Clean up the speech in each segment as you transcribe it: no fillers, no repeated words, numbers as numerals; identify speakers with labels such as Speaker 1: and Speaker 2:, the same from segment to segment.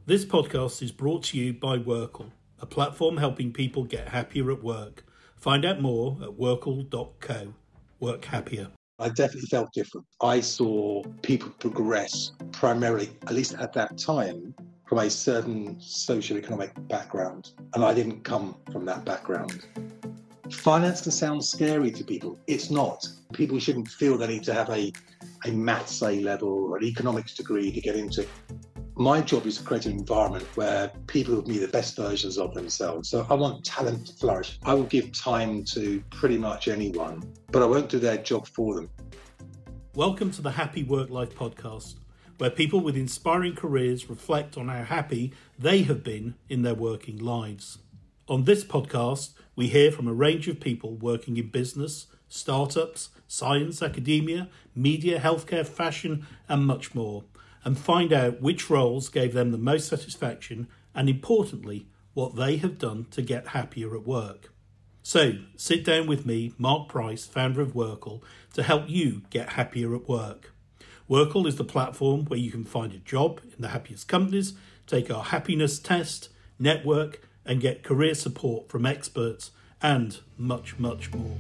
Speaker 1: This podcast is brought to you by Workle, a platform helping people get happier at work. Find out more at workle.co. Work happier.
Speaker 2: I definitely felt different. I saw people progress primarily, at least at that time, from a certain socioeconomic background. And I didn't come from that background. Finance can sound scary to people. It's not. People shouldn't feel they need to have a maths A level or an economics degree to get into it. My job is to create an environment where people will be the best versions of themselves. So I want talent to flourish. I will give time to pretty much anyone, but I won't do their job for them.
Speaker 1: Welcome to the Happy Work Life podcast, where people with inspiring careers reflect on how happy they have been in their working lives. On this podcast, we hear from a range of people working in business, startups, science, academia, media, healthcare, fashion, and much more, and find out which roles gave them the most satisfaction and, importantly, what they have done to get happier at work. So, sit down with me, Mark Price, founder of Workle, to help you get happier at work. Workle is the platform where you can find a job in the happiest companies, take our happiness test, network, and get career support from experts, and much, much more.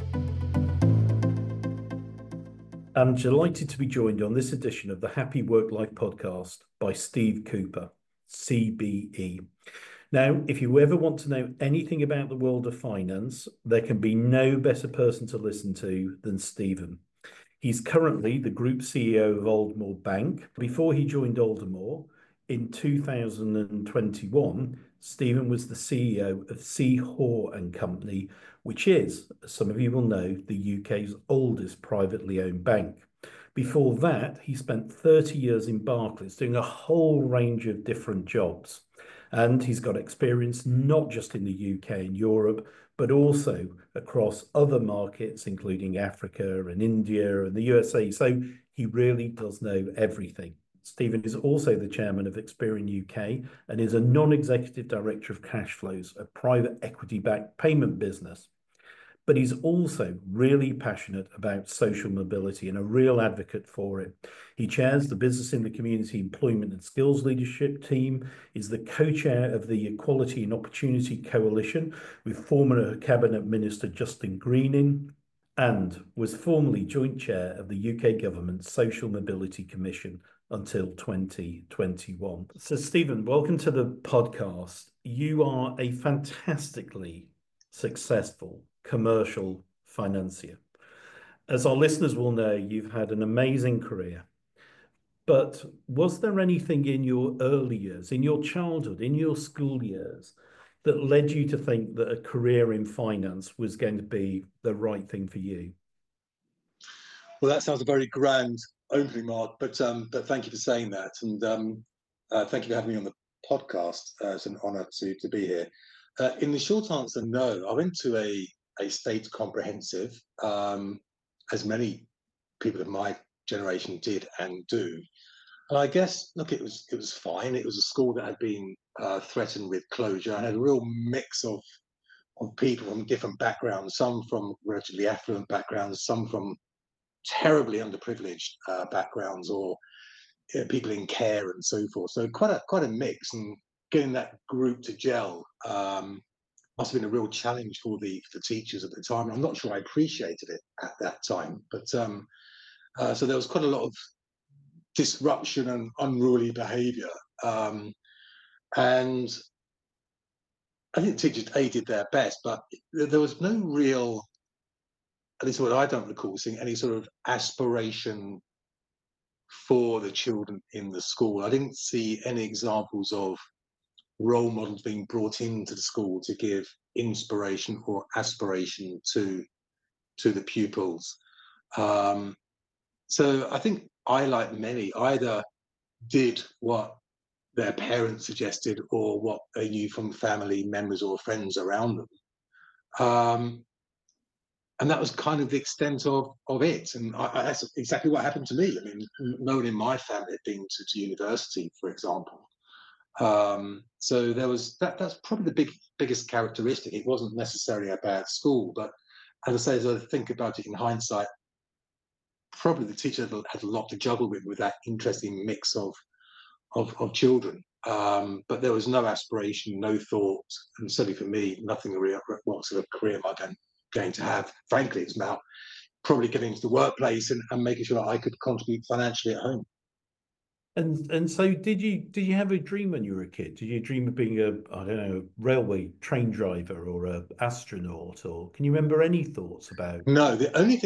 Speaker 1: I'm delighted to be joined on this edition of the Happy Work Life podcast by Steve Cooper, CBE. Now, if you ever want to know anything about the world of finance, there can be no better person to listen to than Stephen. He's currently the Group CEO of Aldermore Bank. Before he joined Aldermore in 2021, Stephen was the CEO of C. Hoare and Company, which is, as some of you will know, the UK's oldest privately owned bank. Before that, he spent 30 years in Barclays doing a whole range of different jobs. And he's got experience not just in the UK and Europe, but also across other markets, including Africa and India and the USA. So he really does know everything. Stephen is also the chairman of Experian UK and is a non-executive director of Cash Flows, a private equity-backed payment business. But he's also really passionate about social mobility and a real advocate for it. He chairs the Business in the Community Employment and Skills Leadership Team, is the co-chair of the Equality and Opportunity Coalition with former Cabinet Minister Justin Greening, and was formerly joint chair of the UK Government's Social Mobility Commission until 2021. So, Stephen, welcome to the podcast. You are a fantastically successful commercial financier. As our listeners will know, you've had an amazing career. But was there anything in your early years, in your childhood, in your school years, that led you to think that a career in finance was going to be the right thing for you?
Speaker 2: Well, that sounds a very grand opening, Mark, but thank you for saying that. And thank you for having me on the podcast. It's an honour to be here. In the short answer, no. I went to a state comprehensive, as many people of my generation did and do. And I guess, look, it was fine. It was a school that had been threatened with closure. I had a real mix of people from different backgrounds, some from relatively affluent backgrounds, some from terribly underprivileged backgrounds, or people in care and so forth. So quite a mix, and getting that group to gel must have been a real challenge for the teachers at the time. I'm not sure I appreciated it at that time, but so there was quite a lot of disruption and unruly behaviour, and I think teachers did their best, but there was no real, at least what I don't recall seeing, any sort of aspiration for the children in the school. I didn't see any examples of role models being brought into the school to give inspiration or aspiration to the pupils. So I think I, like many, either did what their parents suggested or what they knew from family members or friends around them. And that was kind of the extent of it. And that's exactly what happened to me. I mean, no one in my family had been to university, for example. So there was that's probably the biggest characteristic. It wasn't necessarily a bad school, but as I say, as I think about it in hindsight, probably the teacher had a lot to juggle with that interesting mix of children. but there was no aspiration, no thought, and certainly for me, nothing real. What sort of career am I going to have? Frankly, it's about probably getting into the workplace and making sure that I could contribute financially at home.
Speaker 1: And so did you have a dream when you were a kid? Did you dream of being a, I don't know, railway train driver or a astronaut, or can you remember any thoughts about?
Speaker 2: No,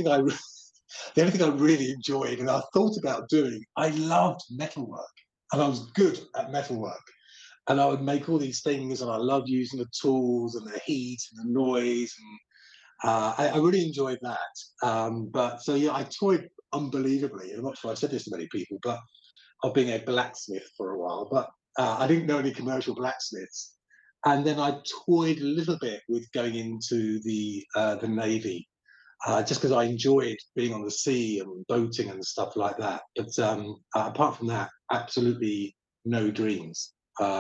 Speaker 2: the only thing I really enjoyed and I thought about doing, I loved metalwork, and I was good at metalwork. And I would make all these things, and I loved using the tools and the heat and the noise, and I really enjoyed that. But so yeah, I toyed unbelievably. I'm not sure I've said this to many people, but of being a blacksmith for a while. But I didn't know any commercial blacksmiths, and then I toyed a little bit with going into the navy, just because I enjoyed being on the sea and boating and stuff like that. But apart from that, absolutely no dreams.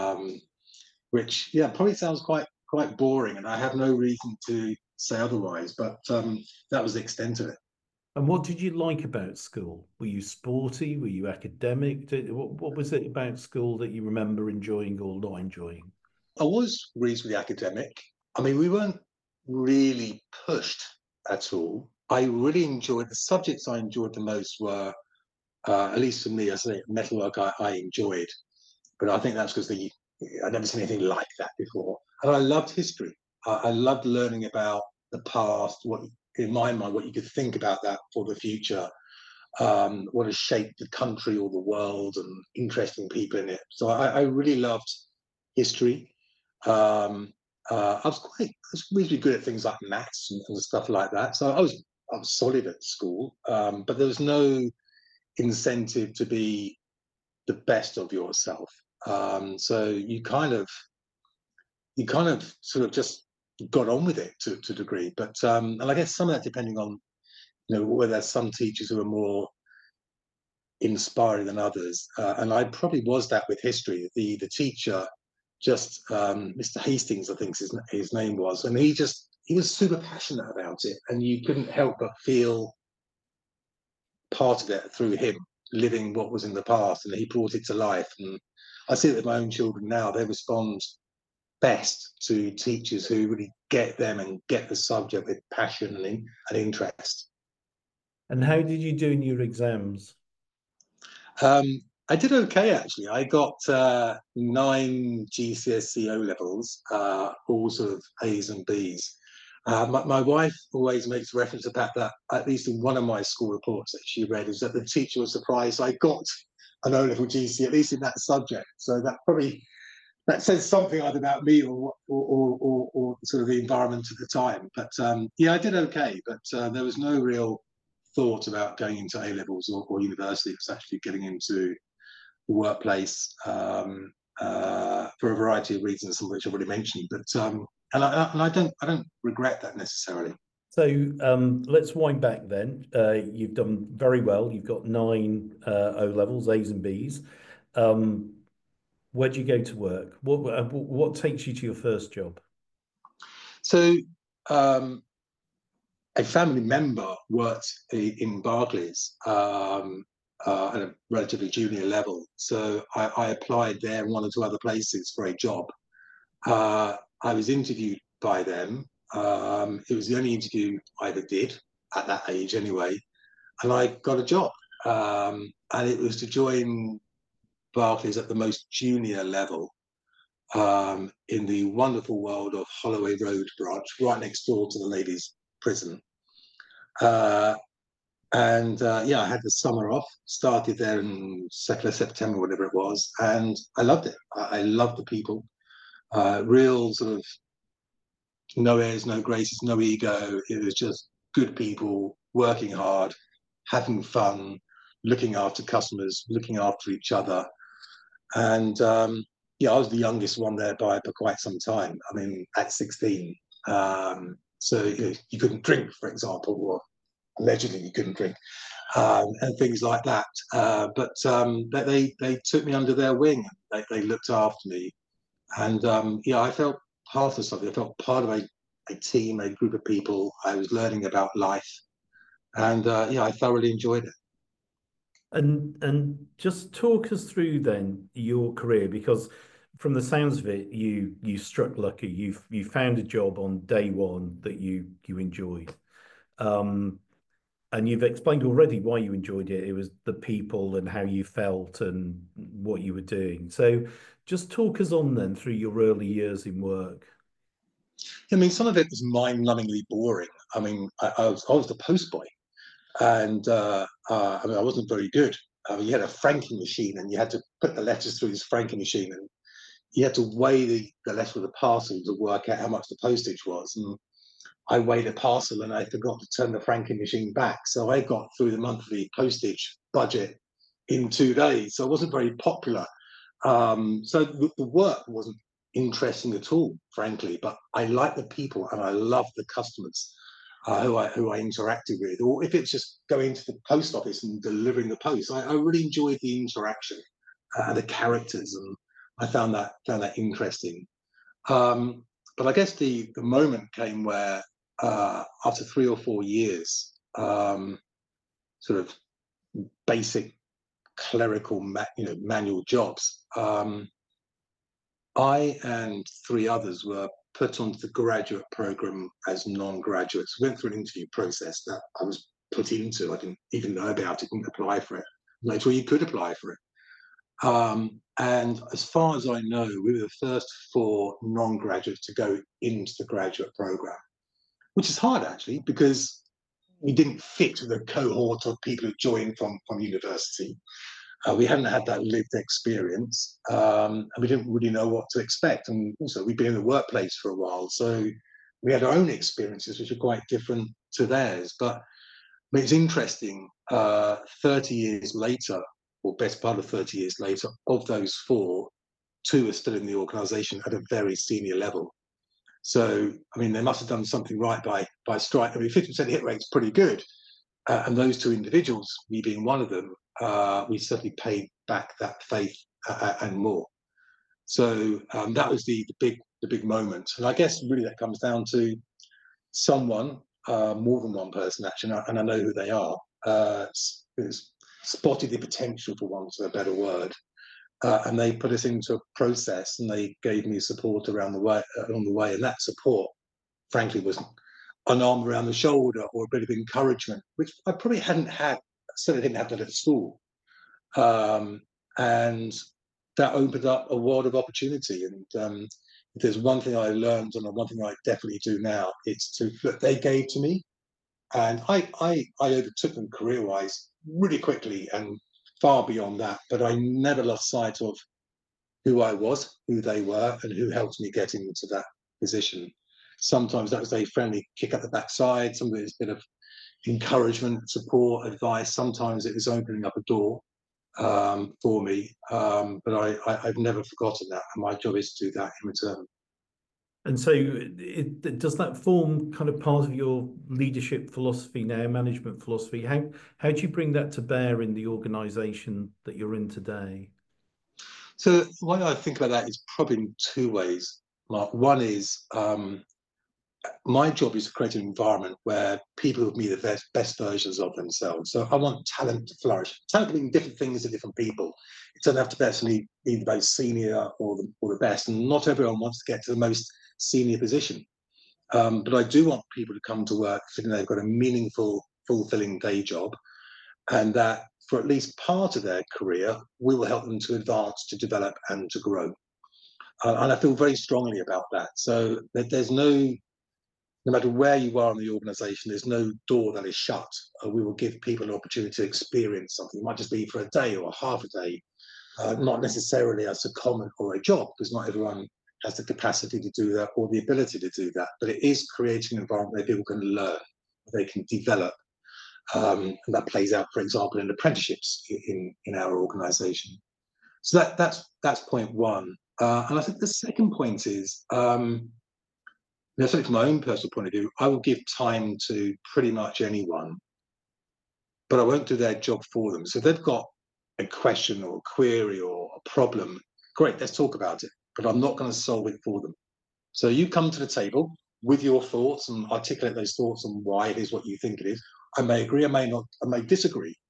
Speaker 2: Which yeah, probably sounds quite boring, and I have no reason to say otherwise. But that was the extent of it.
Speaker 1: And what did you like about school? Were you sporty? Were you academic? What was it about school that you remember enjoying or not enjoying?
Speaker 2: I was reasonably academic. I mean, we weren't really pushed at all. I really enjoyed the subjects I enjoyed the most were, at least for me, I say metalwork I enjoyed, but I think that's because I'd never seen anything like that before. And I loved history. I loved learning about the past, what in my mind, what you could think about that for the future, what has shaped the country or the world, and interesting people in it. So I really loved history. Um, I was reasonably good at things like maths and stuff like that. So I was solid at school, but there was no incentive to be the best of yourself. So you kind of sort of just got on with it to a degree. But and I guess some of that depending on whether there's some teachers who are more inspiring than others, and I probably was that with history. The teacher, just Mr. Hastings, I think his name was, and he was super passionate about it, and you couldn't help but feel part of it through him living what was in the past, and he brought it to life. And I see it with my own children now; they respond best to teachers who really get them and get the subject with passion and interest.
Speaker 1: And how did you do in your exams?
Speaker 2: Um, I did okay actually. I got 9 GCSE O levels, all sort of A's and B's. My wife always makes reference to that at least in one of my school reports that she read is that the teacher was surprised I got an O level GC at least in that subject. So that says something either about me or sort of the environment at the time. But yeah, I did okay, but there was no real thought about going into A levels or university. It was actually getting into the workplace for a variety of reasons, some of which I've already mentioned. But and I don't regret that necessarily.
Speaker 1: So let's wind back then. You've done very well. You've got nine O levels, A's and B's. Where do you go to work? What takes you to your first job?
Speaker 2: So a family member worked in Barclays at a relatively junior level. So I applied there and one or two other places for a job. I was interviewed by them. It was the only interview I ever did at that age anyway. And I got a job. And it was to join Barclays at the most junior level in the wonderful world of Holloway Road branch, right next door to the ladies' prison. Uh, and yeah, I had the summer off, started there in September, whatever it was, and I loved it. I loved the people, real sort of no airs, no graces, no ego. It was just good people working hard, having fun, looking after customers, looking after each other. And yeah, I was the youngest one there by quite some time. I mean, at 16. So you couldn't drink, for example, or allegedly you couldn't drink, and things like that. But they took me under their wing. They looked after me, and yeah, I felt part of something. I felt part of a team, a group of people. I was learning about life, and yeah, I thoroughly enjoyed it.
Speaker 1: And just talk us through then your career, because from the sounds of it, you struck lucky. You found a job on day one that you enjoyed. Um, and you've explained already why you enjoyed it. It was the people and how you felt and what you were doing. So just talk us on then through your early years in work.
Speaker 2: I mean, some of it was mind-numbingly boring. I mean, I was the post boy, and I mean, I wasn't very good. I mean, you had a franking machine, and you had to put the letters through this franking machine, and you had to weigh the letter of the parcel to work out how much the postage was. And I weighed a parcel, and I forgot to turn the franking machine back, so I got through the monthly postage budget in 2 days. So I wasn't very popular. So the work wasn't interesting at all, frankly. But I liked the people, and I loved the customers who I interacted with. Or if it's just going to the post office and delivering the post, I really enjoyed the interaction, the characters, and I found that interesting. Um, but I guess the moment came where after 3 or 4 years, sort of basic clerical manual jobs. I and three others were put onto the graduate program as non-graduates. We went through an interview process that I was put into. I didn't even know about it, didn't apply for it. Later, you could apply for it. And as far as I know, we were the first four non-graduates to go into the graduate program, which is hard actually because we didn't fit the cohort of people who joined from university. We hadn't had that lived experience, and we didn't really know what to expect. And also, we'd been in the workplace for a while, so we had our own experiences, which are quite different to theirs. But it's interesting. 30 years later, or best part of 30 years later, of those four, two are still in the organisation at a very senior level. So, I mean, they must have done something right by strike. I mean, 50% hit rate's pretty good. And those two individuals, me being one of them, we certainly paid back that faith and more. So that was the big moment. And I guess really that comes down to someone, more than one person actually, and I know who they are, who's spotted the potential, for want of a better word, and they put us into a process, and they gave me support around the way along the way, and that support, frankly, was an arm around the shoulder or a bit of encouragement, which I probably hadn't had. Certainly didn't have that at school, and that opened up a world of opportunity. And if there's one thing I learned, and one thing I definitely do now, it's to look. They gave to me, and I overtook them career-wise really quickly and far beyond that. But I never lost sight of who I was, who they were, and who helped me get into that position. Sometimes that was a friendly kick up the backside. Sometimes it's a bit of encouragement, support, advice. Sometimes it was opening up a door for me. But I've never forgotten that, and my job is to do that in return.
Speaker 1: And so does that form kind of part of your leadership philosophy now, management philosophy? How do you bring that to bear in the organization that you're in today?
Speaker 2: So the way I think about that is probably in two ways, Mark. One is my job is to create an environment where people will be the best versions of themselves. So I want talent to flourish. Talent can mean different things to different people. It doesn't have to necessarily be the most senior or the best. And not everyone wants to get to the most senior position. But I do want people to come to work feeling they've got a meaningful, fulfilling day job, and that for at least part of their career, we will help them to advance, to develop, and to grow. And I feel very strongly about that. So that there's no matter where you are in the organization, there's no door that is shut. We will give people an opportunity to experience something. It might just be for a day or half a day, not necessarily as a comment or a job, because not everyone has the capacity to do that or the ability to do that. But it is creating an environment where people can learn, they can develop. And that plays out, for example, in apprenticeships in our organization. So that's point one. And I think the second point is, certainly from my own personal point of view, I will give time to pretty much anyone, but I won't do their job for them. So if they've got a question or a query or a problem, great, let's talk about it. But I'm not going to solve it for them. So you come to the table with your thoughts and articulate those thoughts on why it is what you think it is. I may agree, I may not, I may disagree.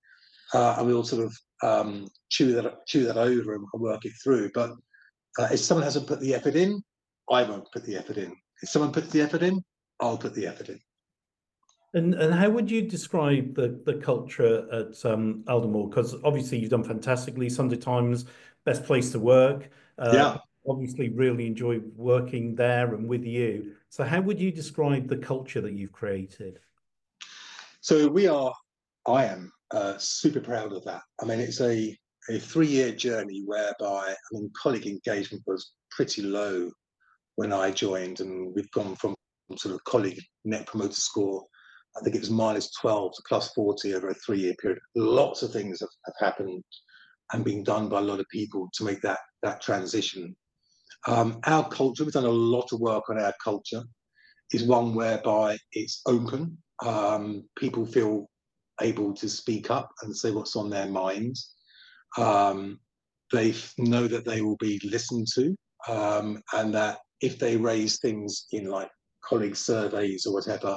Speaker 2: and we all sort of chew that over and work it through. But if someone hasn't put the effort in, I won't put the effort in. If someone puts the effort in, I'll put the effort in.
Speaker 1: And how would you describe the culture at Aldermore? Because obviously you've done fantastically. Sunday Times, best place to work.
Speaker 2: Yeah.
Speaker 1: Obviously, really enjoy working there and with you. So, how would you describe the culture that you've created?
Speaker 2: So I am super proud of that. I mean, it's a 3-year journey whereby, I mean, colleague engagement was pretty low when I joined, and we've gone from sort of colleague net promoter score, I think it was -12 to +40 over a 3-year period. Lots of things have happened and been done by a lot of people to make that transition. Our culture, we've done a lot of work on our culture, is one whereby it's open. People feel able to speak up and say what's on their minds. They know that they will be listened to, and that if they raise things in like colleague surveys or whatever,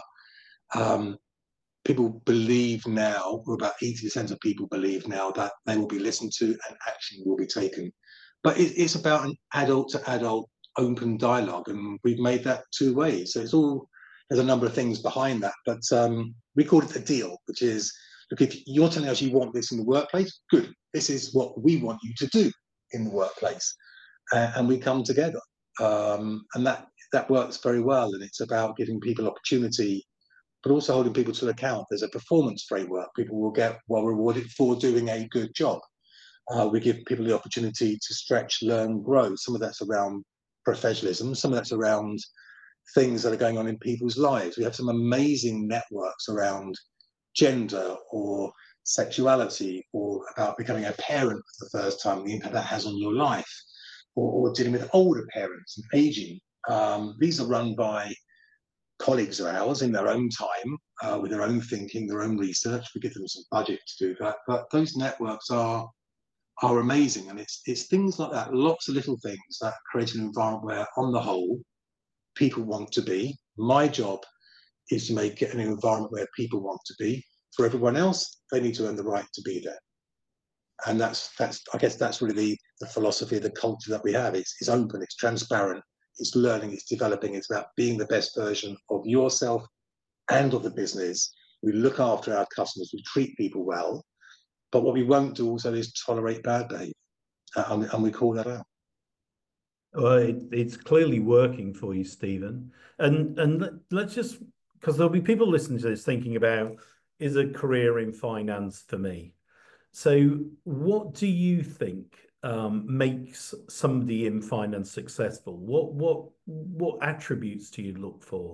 Speaker 2: people believe now, or about 80% of people believe now, that they will be listened to and action will be taken. But it's about an adult to adult open dialogue, and we've made that 2 ways. So there's a number of things behind that, but we call it a deal, which is, look, if you're telling us you want this in the workplace, good. This is what we want you to do in the workplace, and we come together, and that works very well. And it's about giving people opportunity, but also holding people to account. There's a performance framework. People will get well rewarded for doing a good job. We give people the opportunity to stretch, learn, grow. Some of that's around professionalism. Some of that's around things that are going on in people's lives. We have some amazing networks around gender or sexuality, or about becoming a parent for the first time, the impact that has on your life, or dealing with older parents and aging. These are run by colleagues of ours in their own time, with their own thinking, their own research. We give them some budget to do that, but those networks are amazing, and it's things like that, lots of little things that create an environment where, on the whole, people want to be. My job is to make it an environment where people want to be. For everyone else, they need to earn the right to be there, and that's I guess that's really the philosophy of the culture that we have. It's open, it's transparent, it's learning, it's developing. It's about being the best version of yourself and of the business. We look after our customers, we treat people well, but what we won't do also is tolerate bad behavior, and we call that out.
Speaker 1: Well, it's clearly working for you, Stephen. Let's just, because there'll be people listening to this thinking about, is a career in finance for me? So, what do you think makes somebody in finance successful? What attributes do you look for?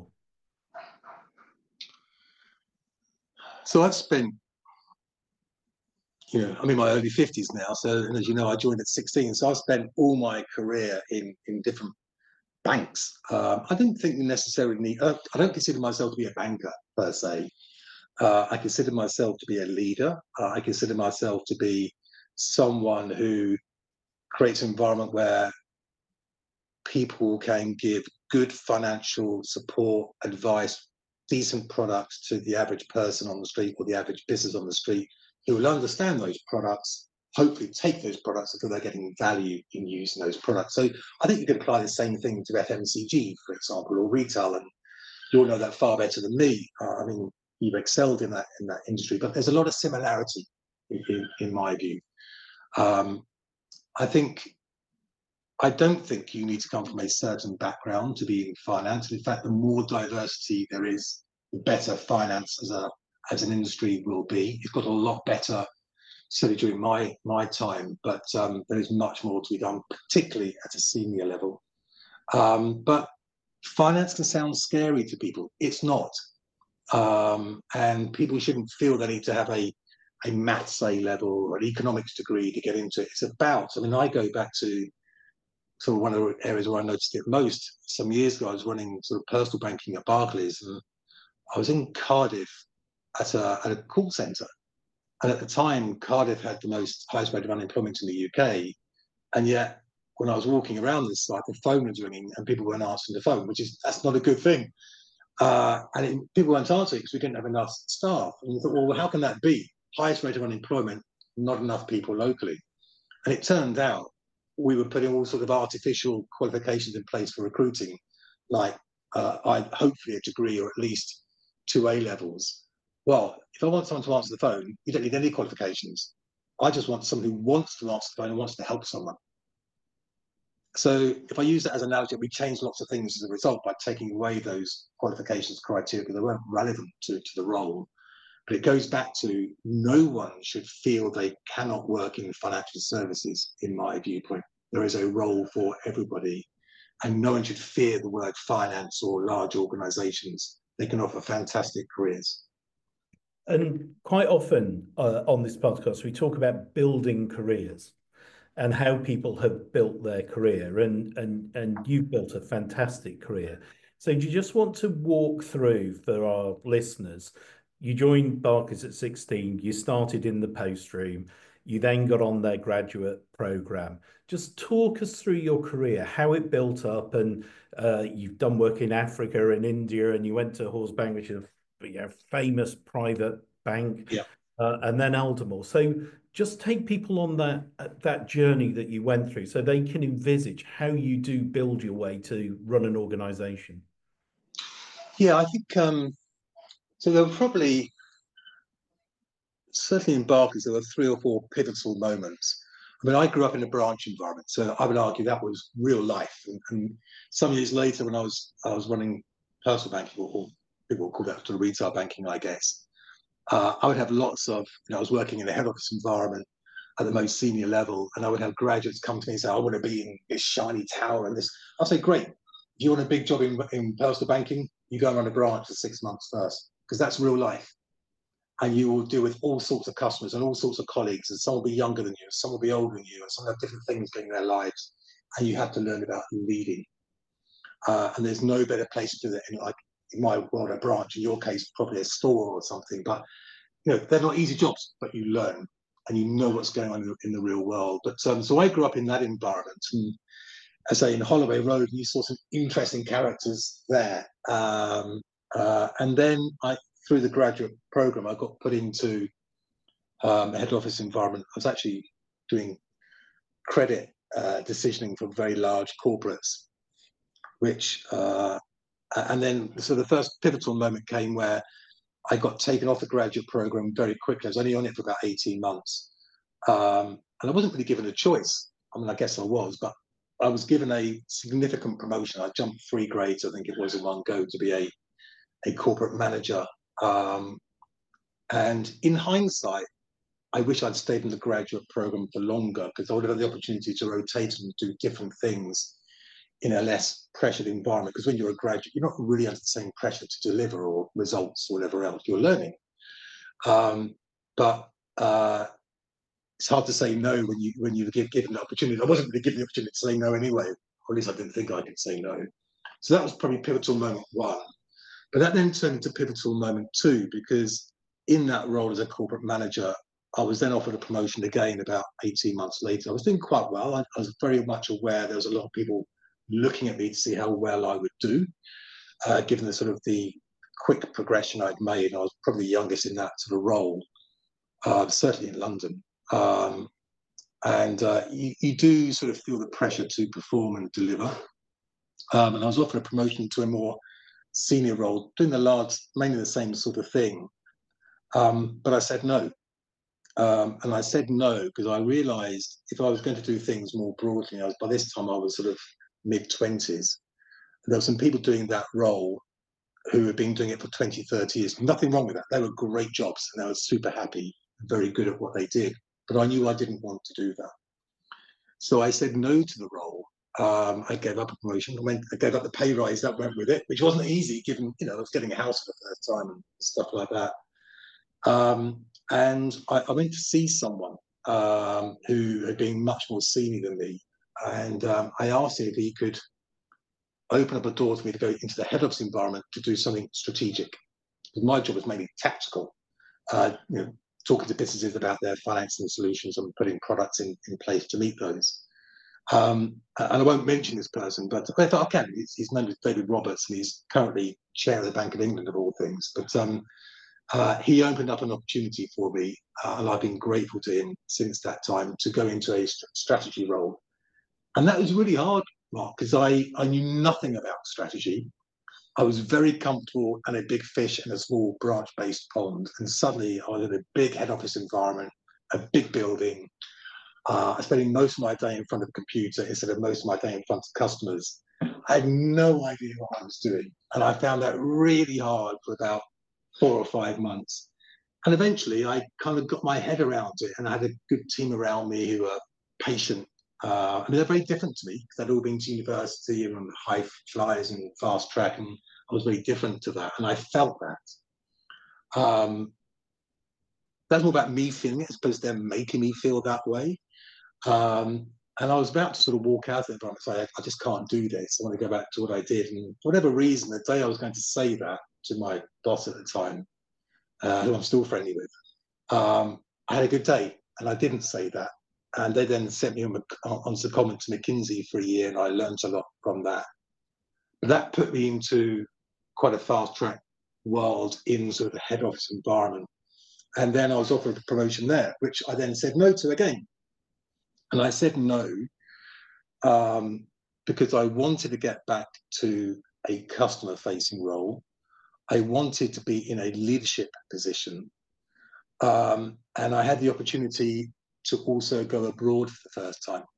Speaker 2: So I've spent, I'm in my early 50s now. So, and as you know, I joined at 16. So I've spent all my career in different banks. I don't think you necessarily need, I don't consider myself to be a banker per se. I consider myself to be a leader. I consider myself to be someone who creates an environment where people can give good financial support, advice, decent products to the average person on the street, or the average business on the street, who will understand those products, hopefully take those products until they're getting value in using those products. So I think you could apply the same thing to FMCG, for example, or retail, and you'll know that far better than me. I mean, you've excelled in that industry, but there's a lot of similarity in my view. I don't think you need to come from a certain background to be in finance. In fact, the more diversity there is, the better finance as an industry will be. It's got a lot better, certainly during my time, but there is much more to be done, particularly at a senior level. But finance can sound scary to people. It's not. And people shouldn't feel they need to have a maths A level or an economics degree to get into it. It's about, I mean, I go back to sort of one of the areas where I noticed it most. Some years ago, I was running sort of personal banking at Barclays, and I was in Cardiff at a call centre. And at the time, Cardiff had the highest rate of unemployment in the UK. And yet, when I was walking around this site, the phone was ringing and people weren't answering the phone, that's not a good thing. People weren't answering because we didn't have enough staff. And we thought, well, how can that be? Highest rate of unemployment, not enough people locally. And it turned out we were putting all sorts of artificial qualifications in place for recruiting, like hopefully a degree or at least 2 A levels. Well, if I want someone to answer the phone, you don't need any qualifications. I just want someone who wants to answer the phone and wants to help someone. So if I use that as an analogy, we changed lots of things as a result by taking away those qualifications criteria because they weren't relevant to the role. But it goes back to no one should feel they cannot work in financial services, in my viewpoint. There is a role for everybody, and no one should fear the word finance or large organizations. They can offer fantastic careers.
Speaker 1: And quite often on this podcast, we talk about building careers and how people have built their career, and you've built a fantastic career. So do you just want to walk through for our listeners? You joined Barclays at 16, you started in the post room, you then got on their graduate program. Just talk us through your career, how it built up, and you've done work in Africa and India, and you went to Horse Bank, which is a famous private bank,
Speaker 2: Yeah.
Speaker 1: and then Aldermore. So just take people on that journey that you went through so they can envisage how you do build your way to run an organization.
Speaker 2: Yeah, I think so. There were probably, certainly in Barclays, there were 3 or 4 pivotal moments. I mean, I grew up in a branch environment, so I would argue that was real life. And some years later, when I was running personal banking, or people call that sort of retail banking, I guess, I would have lots of, I was working in a head office environment at the most senior level, and I would have graduates come to me and say, I want to be in this shiny tower and this. I'll say, great. If you want a big job in personal banking, you go and run a branch for 6 months first, because that's real life. And you will deal with all sorts of customers and all sorts of colleagues, and some will be younger than you, some will be older than you, and some have different things going in their lives, and you have to learn about leading. And there's no better place to do that in my world, a branch. In your case, probably a store or something. But they're not easy jobs, but you learn and you know what's going on in the real world. But so I grew up in that environment, and I say in Holloway Road, you saw some interesting characters there. And then through the graduate program, I got put into a head office environment. I was actually doing credit decisioning for very large corporates, and then so the first pivotal moment came where I got taken off the graduate program very quickly. I was only on it for about 18 months. And I wasn't really given a choice. I mean, I guess I was, but I was given a significant promotion. I jumped 3 grades, I think it was, in one go to be a corporate manager. And in hindsight, I wish I'd stayed in the graduate program for longer, because I would have had the opportunity to rotate and do different things in a less pressured environment. Because when you're a graduate, you're not really under the same pressure to deliver or results or whatever else you're learning. But it's hard to say no when you get given the opportunity. I wasn't really given the opportunity to say no anyway, or at least I didn't think I could say no. So that was probably pivotal moment 1. But that then turned into pivotal moment 2, because in that role as a corporate manager, I was then offered a promotion again about 18 months later. I was doing quite well. I was very much aware there was a lot of people looking at me to see how well I would do, given the sort of the quick progression I'd made. I was probably the youngest in that sort of role, certainly in London. And you do sort of feel the pressure to perform and deliver. And I was offered a promotion to a more senior role, doing mainly the same sort of thing. But I said no. And I said no because I realized if I was going to do things more broadly, by this time I was sort of mid-20s. There were some people doing that role who had been doing it for 20, 30 years. Nothing wrong with that. They were great jobs and they were super happy, very good at what they did. But I knew I didn't want to do that. So I said no to the role. I gave up a promotion. I gave up the pay rise that went with it, which wasn't easy given, I was getting a house for the first time and stuff like that. And I went to see someone who had been much more senior than me. And I asked him if he could open up a door for me to go into the head office environment to do something strategic. Because my job was mainly tactical, talking to businesses about their financing solutions and putting products in place to meet those. And I won't mention this person, but I thought I can. His name is David Roberts, and he's currently chair of the Bank of England, of all things. But He opened up an opportunity for me, and I've been grateful to him since that time to go into a strategy role. And that was really hard, Mark, because I knew nothing about strategy. I was very comfortable and a big fish in a small branch-based pond. And suddenly I was in a big head office environment, a big building, spending most of my day in front of a computer instead of most of my day in front of customers. I had no idea what I was doing. And I found that really hard for about 4 or 5 months. And eventually I kind of got my head around it, and I had a good team around me who were patient. I mean, they're very different to me because they'd all been to university and high flyers and fast track, and I was very different to that. And I felt that. That's more about me feeling it as opposed to them making me feel that way. Um, and I was about to sort of walk out of the environment and say, I just can't do this. I want to go back to what I did. And for whatever reason, the day I was going to say that to my boss at the time, who I'm still friendly with, I had a good day and I didn't say that. And they then sent me on secondment to McKinsey for a year, and I learned a lot from that. But that put me into quite a fast track world in sort of the head office environment. And then I was offered a promotion there, which I then said no to again. And I said no because I wanted to get back to a customer facing role. I wanted to be in a leadership position. And I had the opportunity to also go abroad for the first time.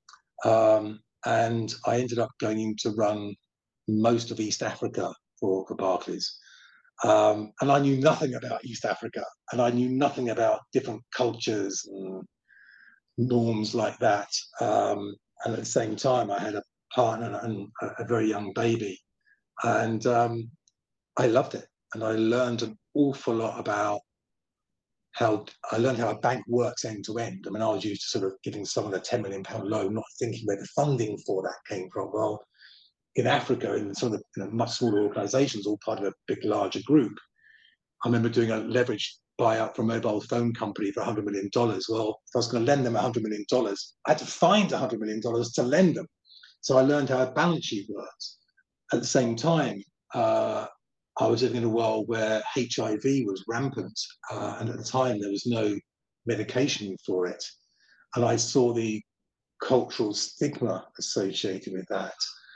Speaker 2: And I ended up going in to run most of East Africa for Barclays. And I knew nothing about East Africa, and I knew nothing about different cultures and norms like that. And at the same time, I had a partner and a very young baby. And I loved it. And I learned an awful lot about how a bank works end to end. I mean, I was used to sort of giving someone a £10 million loan, not thinking where the funding for that came from. Well, in Africa, in some of the much smaller organizations, all part of a big, larger group, I remember doing a leveraged buyout for a mobile phone company for $100 million. Well, if I was going to lend them $100 million, I had to find $100 million to lend them. So I learned how a balance sheet works. At the same time, I was living in a world where HIV was rampant, and at the time there was no medication for it. And I saw the cultural stigma associated with that.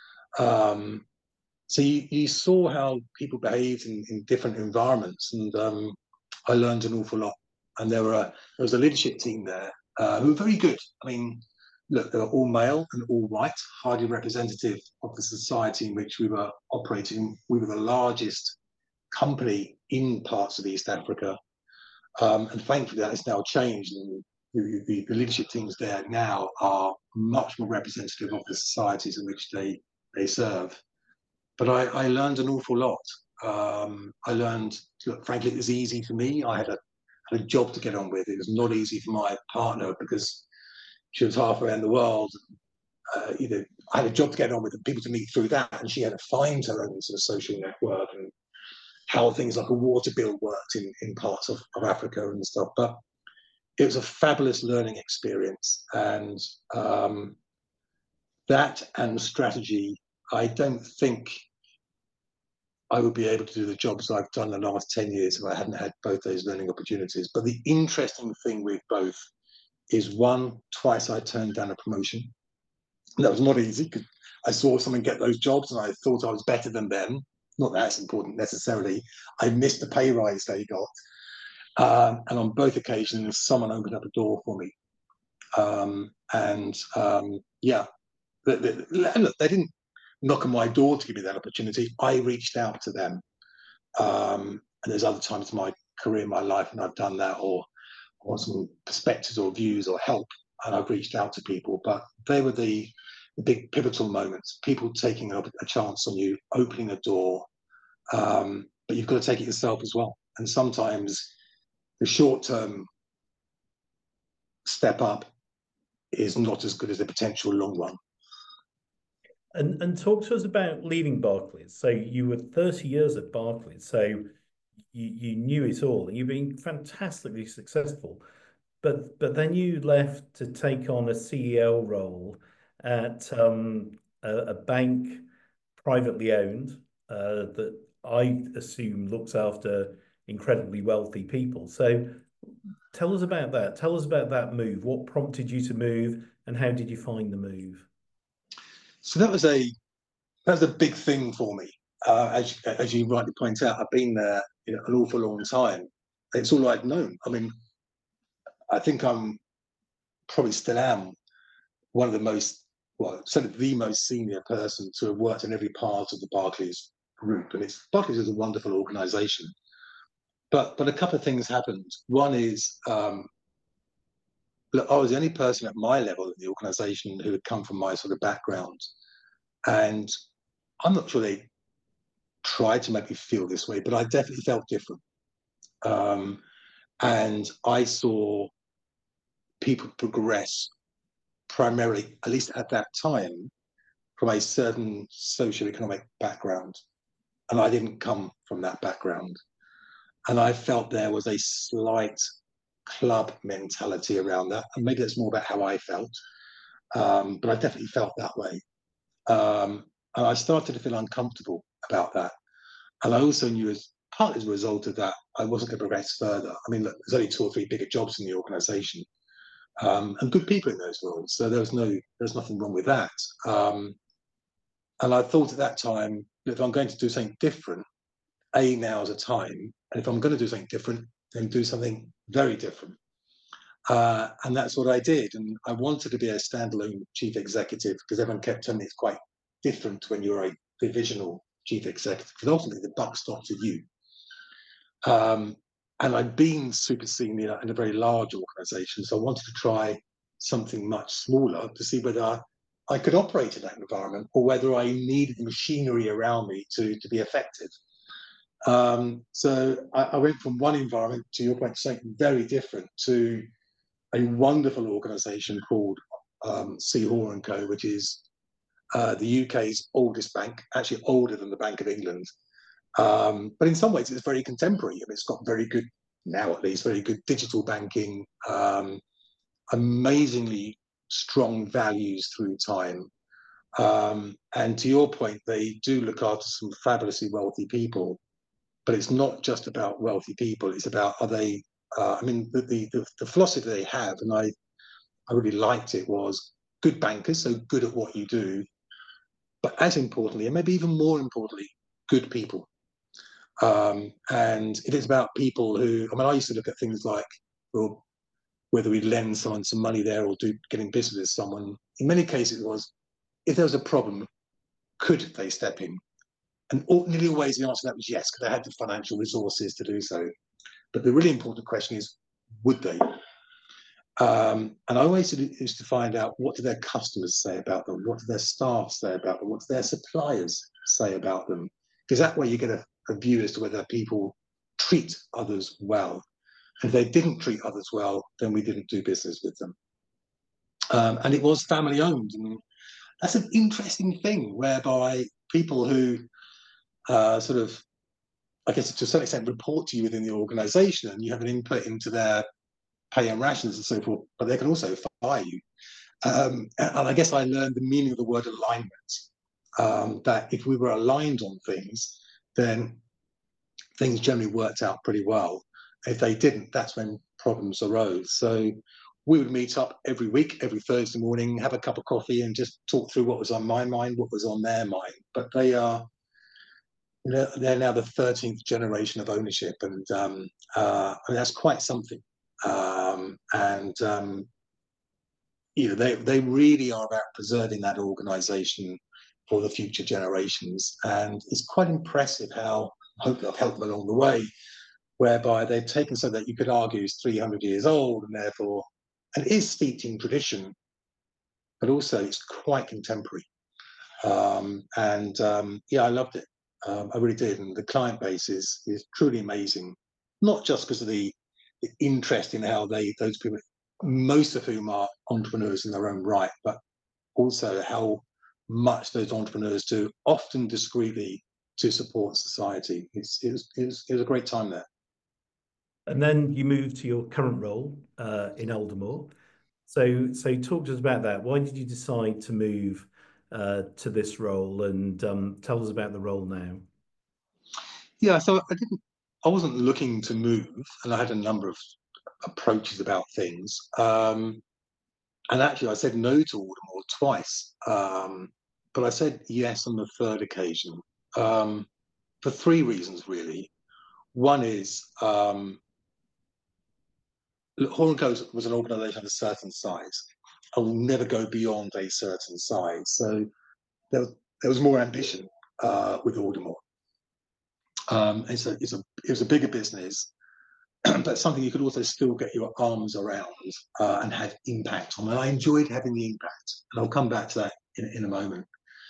Speaker 2: So you saw how people behaved in different environments, and I learned an awful lot. And there was a leadership team there who were very good. I mean, look, they were all male and all white, hardly representative of the society in which we were operating. We were the largest company in parts of East Africa, and thankfully that has now changed. And the leadership teams there now are much more representative of the societies in which they serve. But I learned an awful lot. I learned, look, frankly, it was easy for me. I had a job to get on with. It was not easy for my partner because she was halfway around the world. I had a job to get on with and people to meet through that, and she had to find her own sort of social network and how things like a water bill worked in parts of Africa and stuff. But it was a fabulous learning experience, and that and strategy, I don't think I would be able to do the jobs I've done in the last 10 years if I hadn't had both those learning opportunities. But the interesting thing with both is one, twice I turned down a promotion. And that was not easy because I saw someone get those jobs and I thought I was better than them. Not that that's important necessarily. I missed the pay rise they got. And on both occasions, someone opened up a door for me. Yeah, look, they didn't knock on my door to give me that opportunity. I reached out to them. And there's other times in my career, my life, and I've done that, or I want some perspectives or views or help, and I've reached out to people. But they were the big pivotal moments, people taking a chance on you, opening a door. But you've got to take it yourself as well. And sometimes the short-term step up is not as good as the potential long run.
Speaker 1: And talk to us about leaving Barclays. So you were 30 years at Barclays, so you knew it all, and you've been fantastically successful. But then you left to take on a CEO role at a bank privately owned that I assume looks after incredibly wealthy people. So tell us about that. Tell us about that move. What prompted you to move, and how did you find the move?
Speaker 2: So that was a big thing for me. As you rightly point out, I've been there, an awful long time. It's all I'd known. I mean, I think I'm probably still am one of the most, well, certainly the most senior person to have worked in every part of the Barclays group. And Barclays is a wonderful organization. But a couple of things happened. One is, look, I was the only person at my level in the organization who had come from my sort of background. And I'm not sure they tried to make me feel this way, but I definitely felt different. And I saw people progress primarily, at least at that time, from a certain socioeconomic background. And I didn't come from that background. And I felt there was a slight club mentality around that. And maybe that's more about how I felt. But I definitely felt that way. And I started to feel uncomfortable about that. And I also knew, as part as a result of that, I wasn't going to progress further. I mean, look, there's only 2 or 3 bigger jobs in the organization, and good people in those roles. So there's nothing wrong with that. And I thought at that time, if I'm going to do something different, now's a time. And if I'm going to do something different, then do something very different. And that's what I did. And I wanted to be a standalone chief executive because everyone kept telling me it's quite different when you're a divisional chief executive, because ultimately the buck stops with you. And I'd been super senior in a very large organization, so I wanted to try something much smaller to see whether I could operate in that environment or whether I needed the machinery around me to be effective. So I went from one environment, to your point, something very different, to a wonderful organization called C. Hoare & Co., which is the UK's oldest bank, actually older than the Bank of England. But in some ways, it's very contemporary. I mean, it's got very good, now at least, very good digital banking, amazingly strong values through time. And to your point, they do look after some fabulously wealthy people, but it's not just about wealthy people. It's about, are they, I mean, the philosophy they have, and I really liked it, was good bankers, so good at what you do, but as importantly, and maybe even more importantly, good people. And it is about people who, I mean, I used to look at things like, well, whether we lend someone some money there or get in business with someone. In many cases, it was, if there was a problem, could they step in? And nearly always the answer to that was yes, because they had the financial resources to do so. But the really important question is, would they? And I always used to find out, what do their customers say about them? What do their staff say about them? What do their suppliers say about them? Because that way you get a view as to whether people treat others well. And if they didn't treat others well, then we didn't do business with them. And it was family owned. And that's an interesting thing, whereby people who sort of, I guess to a certain extent, report to you within the organization, and you have an input into their pay and rations and so forth, but they can also fire you. And I guess I learned the meaning of the word alignment, that if we were aligned on things, then things generally worked out pretty well. If they didn't, that's when problems arose. So we would meet up every week, every Thursday morning, have a cup of coffee and just talk through what was on my mind, what was on their mind. But they are, they're now the 13th generation of ownership, and I mean, that's quite something. They really are about preserving that organization for the future generations. And it's quite impressive how, I hope I've helped them along the way, whereby they've taken something that you could argue is 300 years old and therefore, and it is steeped in tradition, but also it's quite contemporary. Yeah, I loved it. I really did. And the client base is truly amazing, not just because of the interest in how those people, most of whom are entrepreneurs in their own right, but also how much those entrepreneurs do, often discreetly, to support society. It was a great time there.
Speaker 1: And then you moved to your current role in Aldermore. So talk to us about that. Why did you decide to move to this role, and tell us about the role now?
Speaker 2: Yeah, so I didn't. I wasn't looking to move, and I had a number of approaches about things. And actually, I said no to Aldermore twice, but I said yes on the third occasion for three reasons, really. One is Hall & Co was an organisation of a certain size. I will never go beyond a certain size. So there was more ambition with Aldermore. It was a bigger business, but something you could also still get your arms around and have impact on. And I enjoyed having the impact, and I'll come back to that in a moment.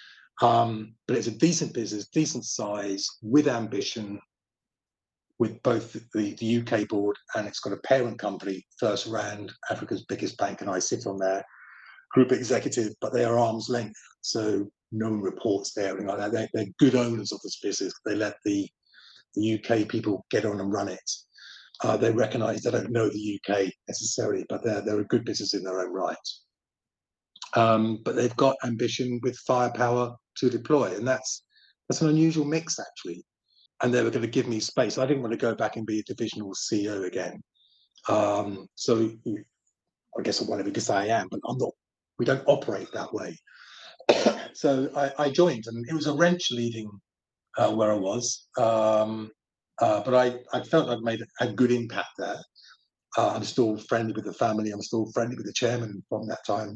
Speaker 2: But it's a decent business, decent size, with ambition, with both the UK board, and it's got a parent company, First Rand, Africa's biggest bank, and I sit on their group executive, but they are arm's length, so no one reports there. And like that. They're good owners of this business. They let the UK people get on and run it. They recognise they don't know the UK necessarily, but they're a good business in their own right. But they've got ambition with firepower to deploy, and that's an unusual mix, actually. And they were going to give me space. I didn't want to go back and be a divisional CEO again. So I guess I wanted, because I am, but I'm not. We don't operate that way. So I joined, and it was a wrench leaving where I was. But I felt I'd made a good impact there. I'm still friendly with the family. I'm still friendly with the chairman from that time.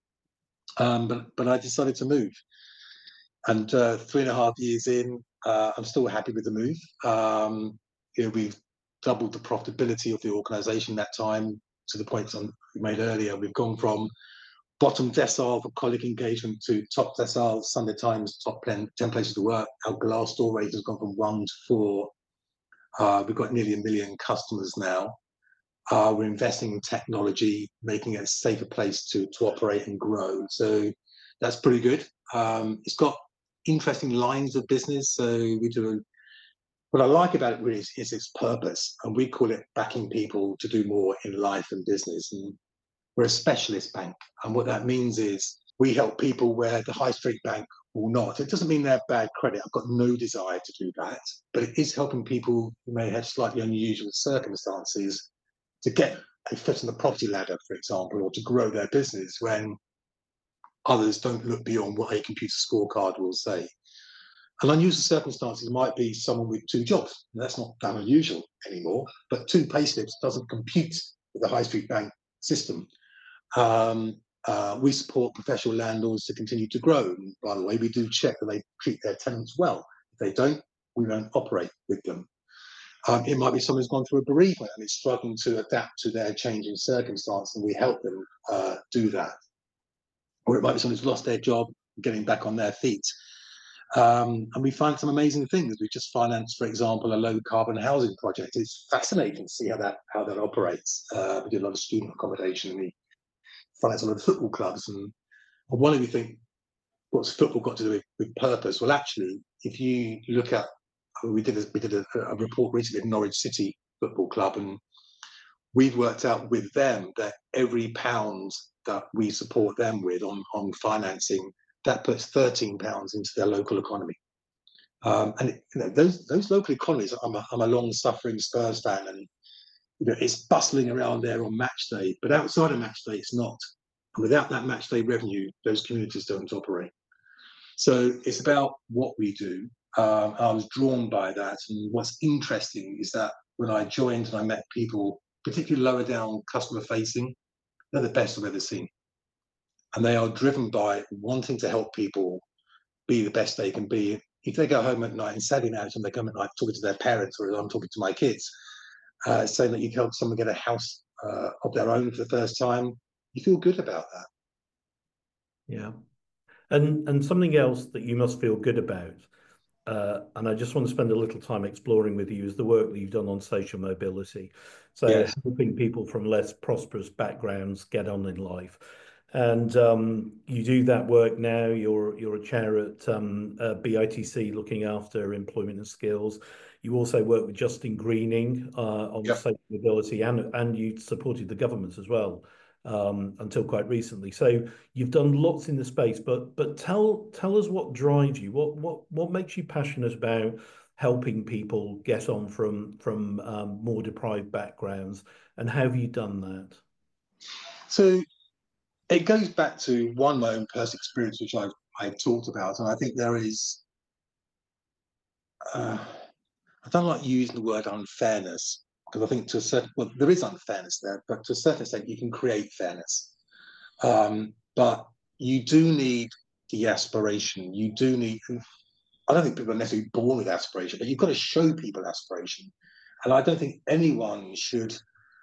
Speaker 2: But I decided to move. And 3.5 years in, I'm still happy with the move. We've doubled the profitability of the organisation that time, to the points we made earlier. We've gone from bottom decile for colleague engagement to top decile, Sunday Times, top 10 places to work. Our Glassdoor rate has gone from 1 to 4. We've got nearly 1 million customers now. We're investing in technology, making it a safer place to operate and grow. So that's pretty good. It's got interesting lines of business. So we do. What I like about it really is its purpose, and we call it backing people to do more in life and business. And we're a specialist bank, and what that means is we help people where the high street bank will not. It doesn't mean they have bad credit. I've got no desire to do that, but it is helping people who may have slightly unusual circumstances to get a foot on the property ladder, for example, or to grow their business when others don't look beyond what a computer scorecard will say. And unusual circumstances might be someone with 2 jobs. That's not that unusual anymore, but 2 payslips doesn't compute with the high street bank system. We support professional landlords to continue to grow. And by the way, we do check that they treat their tenants well. If they don't, we won't operate with them. It might be someone who's gone through a bereavement and is struggling to adapt to their changing circumstance, and we help them do that. Or it might be someone who's lost their job, getting back on their feet. And we find some amazing things. We just financed, for example, a low carbon housing project. It's fascinating to see how that operates. We did a lot of student accommodation, and we financed a lot of football clubs. And one of you think, what's football got to do with purpose? Well, actually, if you look at, we did a report recently at Norwich City Football Club, and we've worked out with them that every pound that we support them with on financing, that puts £13 into their local economy. And those local economies, I'm a long-suffering Spurs fan, and it's bustling around there on match day, but outside of match day, it's not. And without that match day revenue, those communities don't operate. So it's about what we do. I was drawn by that, and what's interesting is that when I joined and I met people, particularly lower down customer facing, they're the best I've ever seen. And they are driven by wanting to help people be the best they can be. If they go home at night, and Saturday night, and they come at night talking to their parents, or I'm talking to my kids, saying that you've helped someone get a house of their own for the first time, you feel good about that.
Speaker 1: Yeah. And something else that you must feel good about, and I just want to spend a little time exploring with you, is the work that you've done on social mobility. So
Speaker 2: yes.
Speaker 1: Helping people from less prosperous backgrounds get on in life. And you do that work now. You're a chair at BITC, looking after employment and skills. You also work with Justin Greening on social mobility, and you supported the government as well until quite recently. So you've done lots in the space, but tell us what drives you. What makes you passionate about helping people get on from more deprived backgrounds, and how have you done that?
Speaker 2: So it goes back to my own personal experience, which I talked about, and I think there is. I don't like using the word unfairness, because I think there is unfairness there, but to a certain extent you can create fairness. But you do need the aspiration. You do need. I don't think people are necessarily born with aspiration, but you've got to show people aspiration. And I don't think anyone should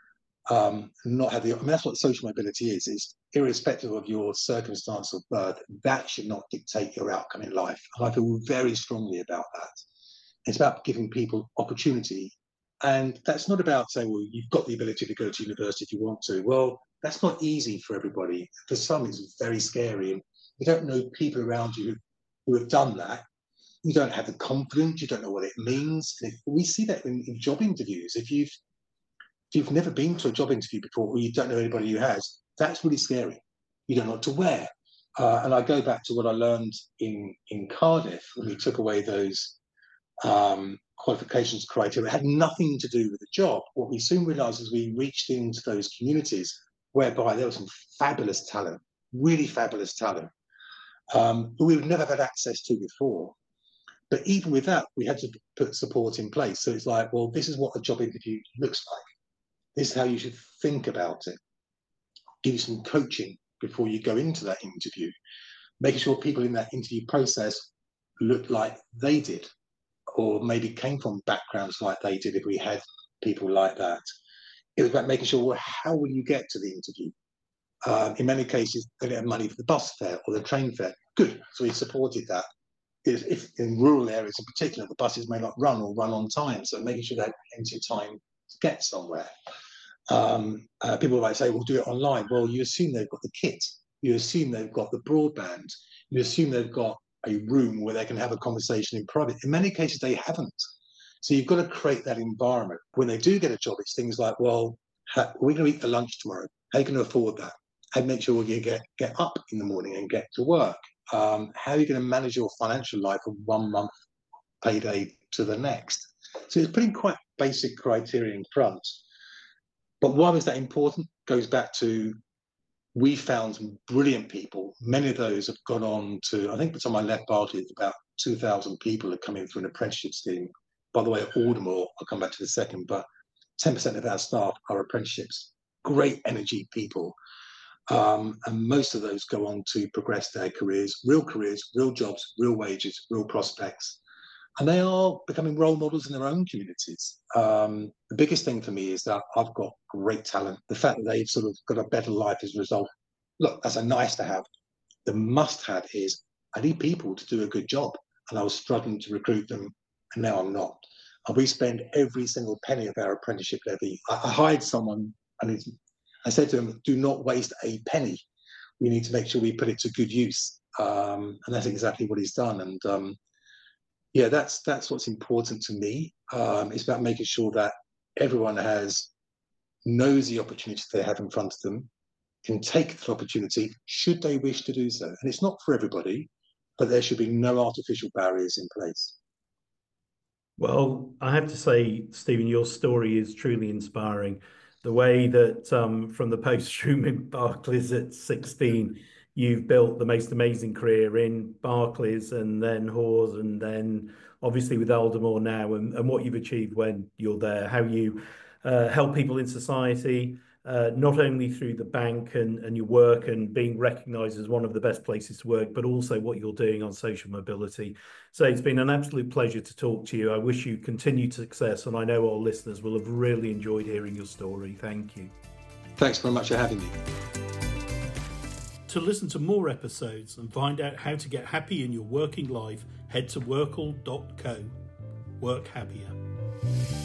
Speaker 2: not have the. I mean, that's what social mobility is. Is irrespective of your circumstance of birth, that should not dictate your outcome in life. And I feel very strongly about that. It's about giving people opportunity. And that's not about saying, well, you've got the ability to go to university if you want to. Well, that's not easy for everybody. For some, it's very scary. And you don't know people around you who have done that. You don't have the confidence. You don't know what it means. And we see that in job interviews. If you've never been to a job interview before, or you don't know anybody who has, that's really scary. You don't know what to wear. And I go back to what I learned in Cardiff when we took away those qualifications criteria. It had nothing to do with the job. What we soon realized as we reached into those communities, whereby there was some fabulous talent, really fabulous talent, who we would never have had access to before. But even with that, we had to put support in place. So it's like, well, this is what a job interview looks like. This is how you should think about it. Give you some coaching before you go into that interview, making sure people in that interview process look like they did, or maybe came from backgrounds like they did if we had people like that. It was about making sure, well, how will you get to the interview? In many cases, they didn't have money for the bus fare or the train fare. Good, so we supported that. If in rural areas in particular, the buses may not run or run on time, so making sure they had plenty of time to get somewhere. People might say, well, do it online. Well, you assume they've got the kit. You assume they've got the broadband. You assume they've got a room where they can have a conversation in private. In many cases, they haven't. So you've got to create that environment. When they do get a job, it's things like, well, we're going to eat for lunch tomorrow. How are you going to afford that? How do you make sure you get up in the morning and get to work? How are you going to manage your financial life from 1 month payday to the next? So it's putting quite basic criteria in front. But why was that important? Goes back to, we found some brilliant people. Many of those have gone on to, I think by the time I left Barclays, about 2,000 people have come in through an apprenticeship scheme. By the way, at Aldermore, I'll come back to the second, but 10% of our staff are apprenticeships. Great energy people. And most of those go on to progress their careers, real jobs, real wages, real prospects. And they are becoming role models in their own communities. The biggest thing for me is that I've got great talent. The fact that they've sort of got a better life as a result. Look, that's a nice to have. The must have is, I need people to do a good job. And I was struggling to recruit them, and now I'm not. And we spend every single penny of our apprenticeship levy. I hired someone, and I said to him, do not waste a penny. We need to make sure we put it to good use. And that's exactly what he's done. And yeah, that's what's important to me. It's about making sure that everyone knows the opportunity they have in front of them, can take the opportunity should they wish to do so. And it's not for everybody, but there should be no artificial barriers in place.
Speaker 1: Well, I have to say, Stephen, your story is truly inspiring. The way that from the post room in Barclays at 16, you've built the most amazing career in Barclays and then Hawes and then obviously with Aldermore now, and what you've achieved when you're there, how you help people in society, not only through the bank and your work and being recognised as one of the best places to work, but also what you're doing on social mobility. So it's been an absolute pleasure to talk to you. I wish you continued success, and I know our listeners will have really enjoyed hearing your story. Thank you.
Speaker 2: Thanks very much for having me.
Speaker 1: To listen to more episodes and find out how to get happy in your working life, head to workle.co. Work happier.